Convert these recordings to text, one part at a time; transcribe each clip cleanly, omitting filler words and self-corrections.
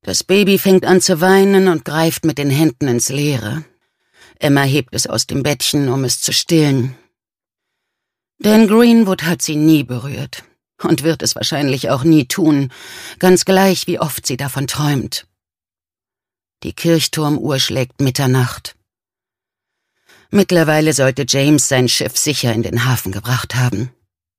Das Baby fängt an zu weinen und greift mit den Händen ins Leere. Emma hebt es aus dem Bettchen, um es zu stillen. Dan Greenwood hat sie nie berührt und wird es wahrscheinlich auch nie tun, ganz gleich, wie oft sie davon träumt. Die Kirchturmuhr schlägt Mitternacht. Mittlerweile sollte James sein Schiff sicher in den Hafen gebracht haben.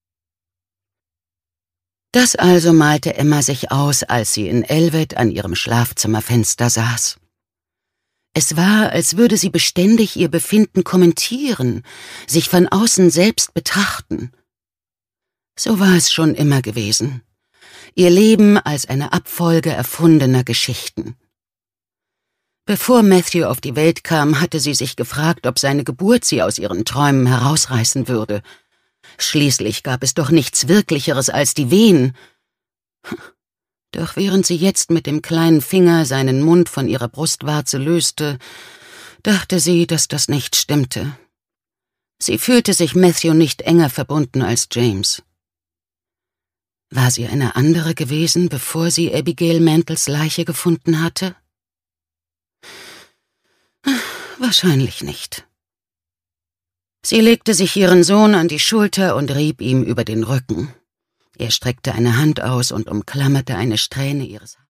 Das also malte Emma sich aus, als sie in Elvet an ihrem Schlafzimmerfenster saß. Es war, als würde sie beständig ihr Befinden kommentieren, sich von außen selbst betrachten. So war es schon immer gewesen. Ihr Leben als eine Abfolge erfundener Geschichten. Bevor Matthew auf die Welt kam, hatte sie sich gefragt, ob seine Geburt sie aus ihren Träumen herausreißen würde. Schließlich gab es doch nichts Wirklicheres als die Wehen. Doch während sie jetzt mit dem kleinen Finger seinen Mund von ihrer Brustwarze löste, dachte sie, dass das nicht stimmte. Sie fühlte sich Matthew nicht enger verbunden als James. War sie eine andere gewesen, bevor sie Abigail Mantles Leiche gefunden hatte? Wahrscheinlich nicht. Sie legte sich ihren Sohn an die Schulter und rieb ihm über den Rücken. Er streckte eine Hand aus und umklammerte eine Strähne ihres